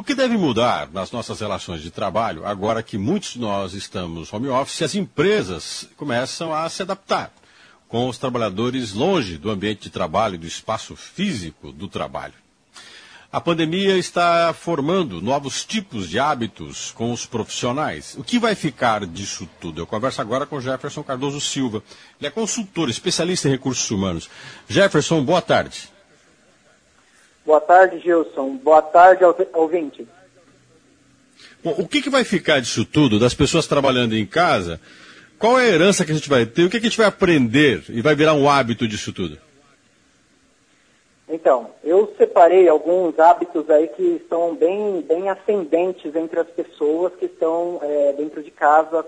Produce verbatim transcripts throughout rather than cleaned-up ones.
que deve mudar nas nossas relações de trabalho, agora que muitos de nós estamos home office e as empresas começam a se adaptar, com os trabalhadores longe do ambiente de trabalho e do espaço físico do trabalho? A pandemia está formando novos tipos de hábitos com os profissionais. O que vai ficar disso tudo? Eu converso agora com Jefferson Cardoso Silva. Ele é consultor, especialista em recursos humanos. Jefferson, boa tarde. Boa tarde, Gilson. Boa tarde, ouvinte. Bom, o que, que vai ficar disso tudo, das pessoas trabalhando em casa? Qual é a herança que a gente vai ter? O que, que a gente vai aprender e vai virar um hábito disso tudo? Então, eu separei alguns hábitos aí que estão bem, bem ascendentes entre as pessoas que estão é, dentro de casa.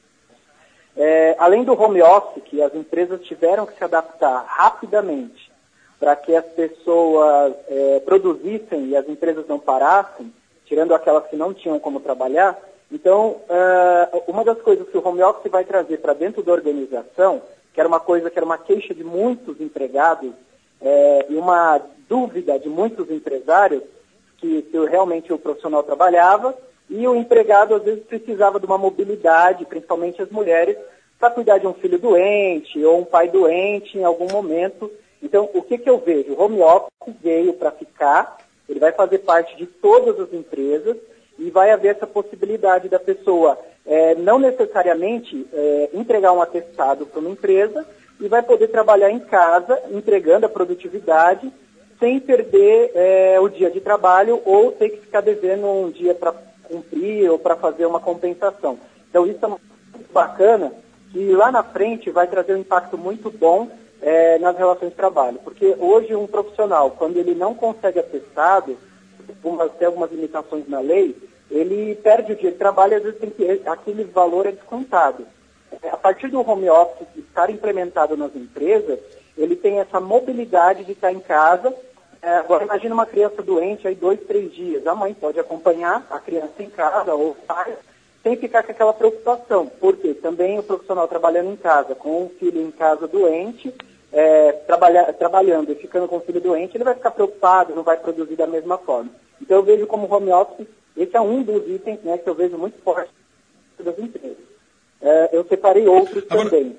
É, além do home office, que as empresas tiveram que se adaptar rapidamente para que as pessoas é, produzissem e as empresas não parassem, tirando aquelas que não tinham como trabalhar. Então, uh, uma das coisas que o home office vai trazer para dentro da organização, que era uma coisa que era uma queixa de muitos empregados é, e uma dúvida de muitos empresários, que, que realmente o profissional trabalhava, e o empregado às vezes precisava de uma mobilidade, principalmente as mulheres, para cuidar de um filho doente ou um pai doente em algum momento. Então, o que, que eu vejo? O home office veio para ficar, ele vai fazer parte de todas as empresas e vai haver essa possibilidade da pessoa é, não necessariamente é, entregar um atestado para uma empresa e vai poder trabalhar em casa, entregando a produtividade, sem perder é, o dia de trabalho ou ter que ficar devendo um dia para cumprir ou para fazer uma compensação. Então, isso é muito bacana e lá na frente vai trazer um impacto muito bom É, nas relações de trabalho, porque hoje um profissional, quando ele não consegue atestado, algumas, tem algumas limitações na lei, ele perde o dia de trabalho e às vezes tem que, aquele valor é descontado. É, a partir do home office estar implementado nas empresas, ele tem essa mobilidade de estar em casa. É, agora imagina uma criança doente aí dois, três dias, a mãe pode acompanhar a criança em casa ou o pai, sem ficar com aquela preocupação, porque também o profissional trabalhando em casa, com o filho em casa doente, é, trabalha, trabalhando e ficando com o filho doente, ele vai ficar preocupado, não vai produzir da mesma forma. Então eu vejo como home office, esse é um dos itens, né, que eu vejo muito forte das empresas. É, eu separei outros Agora, também.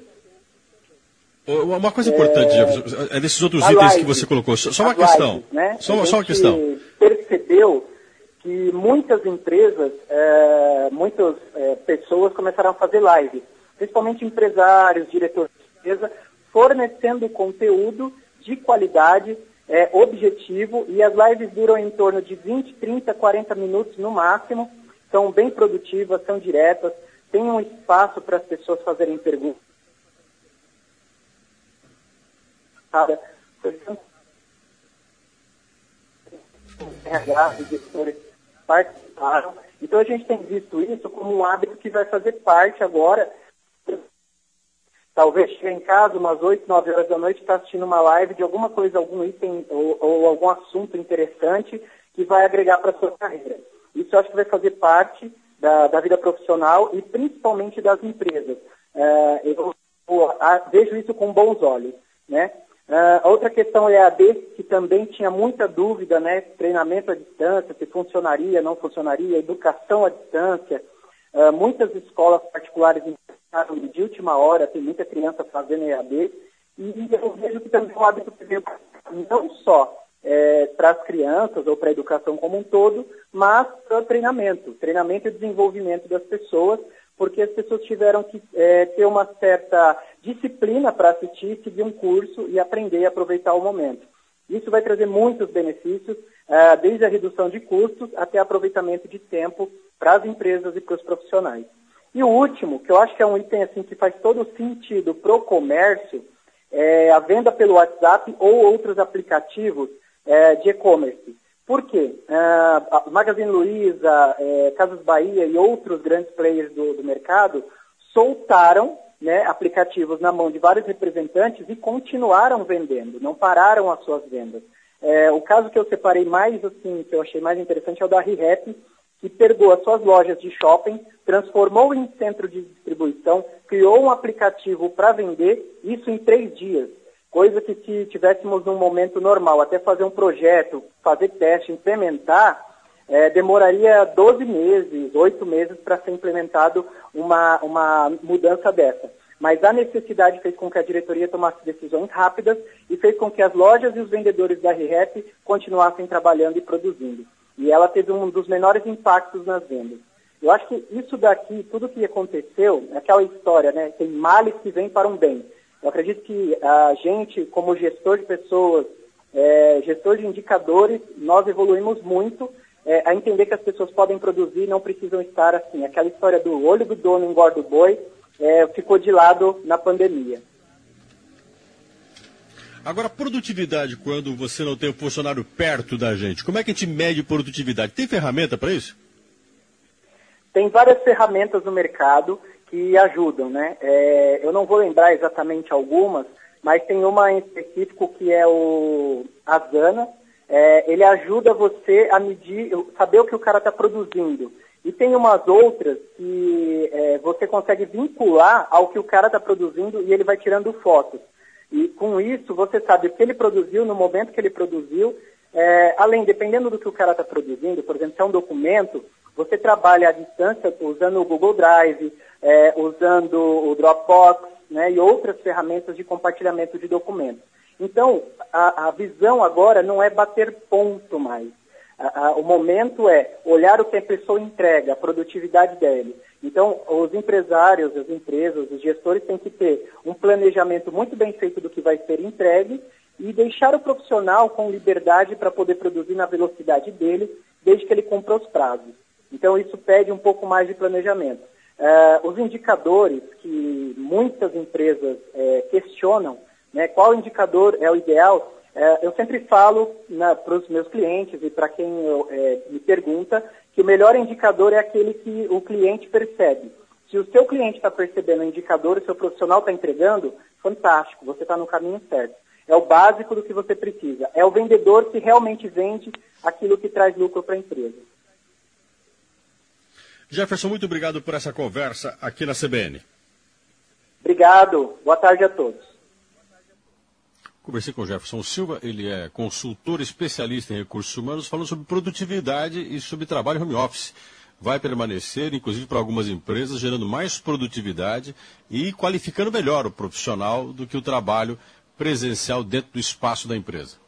Uma coisa importante, é, Jefferson, é desses outros itens live, que você colocou. Só, só uma questão. Live, né? Só, só uma questão. Percebeu que muitas empresas, é, muitas é, pessoas começaram a fazer live, principalmente empresários, diretores de empresa, fornecendo conteúdo de qualidade, é, objetivo, e as lives duram em torno de vinte, trinta, quarenta minutos no máximo, são bem produtivas, são diretas, tem um espaço para as pessoas fazerem perguntas. Participaram. Então a gente tem visto isso como um hábito que vai fazer parte agora. Talvez chegue em casa umas oito, nove horas da noite, está assistindo uma live de alguma coisa, algum item ou, ou algum assunto interessante que vai agregar para a sua carreira. Isso eu acho que vai fazer parte da, da vida profissional e principalmente das empresas. Uh, eu, eu a, vejo isso com bons olhos, né? Uh, a outra questão é a E A D, que também tinha muita dúvida, né? Treinamento à distância, se funcionaria, não funcionaria, educação à distância. Uh, muitas escolas particulares inventaram de última hora, tem muita criança fazendo E A D, e eu vejo que também é um hábito que veio não só é, para as crianças ou para a educação como um todo, mas para o treinamento, treinamento e desenvolvimento das pessoas, porque as pessoas tiveram que é, ter uma certa disciplina para assistir, seguir um curso e aprender e aproveitar o momento. Isso vai trazer muitos benefícios, uh, desde a redução de custos até aproveitamento de tempo para as empresas e para os profissionais. E o último, que eu acho que é um item assim, que faz todo sentido para o comércio, é a venda pelo WhatsApp ou outros aplicativos é, de e-commerce. Por quê? Uh, Magazine Luiza, é, Casas Bahia e outros grandes players do, do mercado soltaram, né, aplicativos na mão de vários representantes e continuaram vendendo, não pararam as suas vendas. É, o caso que eu separei mais, assim, que eu achei mais interessante é o da ReHap, que pegou as suas lojas de shopping, transformou em centro de distribuição, criou um aplicativo para vender, isso em três dias. Coisa que se tivéssemos num momento normal, até fazer um projeto, fazer teste, implementar, é, demoraria doze meses, oito meses para ser implementado uma, uma mudança dessa. Mas a necessidade fez com que a diretoria tomasse decisões rápidas e fez com que as lojas e os vendedores da R R P continuassem trabalhando e produzindo. E ela teve um dos menores impactos nas vendas. Eu acho que isso daqui, tudo que aconteceu, é aquela história, né? Tem males que vêm para um bem. Eu acredito que a gente, como gestor de pessoas, é, gestor de indicadores, nós evoluímos muito é, a entender que as pessoas podem produzir e não precisam estar assim. Aquela história do olho do dono engorda o boi, é, ficou de lado na pandemia. Agora, produtividade, quando você não tem o funcionário perto da gente, como é que a gente mede produtividade? Tem ferramenta para isso? Tem várias ferramentas no mercado que ajudam, né? É, eu não vou lembrar exatamente algumas, mas tem uma em específico que é o Asana. É, ele ajuda você a medir, saber o que o cara está produzindo. E tem umas outras que é, você consegue vincular ao que o cara está produzindo e ele vai tirando fotos. E com isso você sabe o que ele produziu no momento que ele produziu. É, além, dependendo do que o cara está produzindo, por exemplo, se é um documento, você trabalha à distância usando o Google Drive, é, usando o Dropbox, né, e outras ferramentas de compartilhamento de documentos. Então, a, a visão agora não é bater ponto mais. A, a, o momento é olhar o que a pessoa entrega, a produtividade dele. Então, os empresários, as empresas, os gestores têm que ter um planejamento muito bem feito do que vai ser entregue e deixar o profissional com liberdade para poder produzir na velocidade dele, desde que ele cumpra os prazos. Então, isso pede um pouco mais de planejamento. Uh, os indicadores que muitas empresas uh, questionam, né, qual indicador é o ideal, uh, eu sempre falo para os meus clientes e para quem eu, uh, me pergunta que o melhor indicador é aquele que o cliente percebe. Se o seu cliente está percebendo o indicador, o seu profissional está entregando, fantástico, você está no caminho certo. É o básico do que você precisa. É o vendedor que realmente vende aquilo que traz lucro para a empresa. Jefferson, muito obrigado por essa conversa aqui na C B N. Obrigado. Boa tarde a todos. Conversei com o Jefferson Silva, ele é consultor especialista em recursos humanos, falando sobre produtividade e sobre trabalho home office. Vai permanecer, inclusive para algumas empresas, gerando mais produtividade e qualificando melhor o profissional do que o trabalho presencial dentro do espaço da empresa.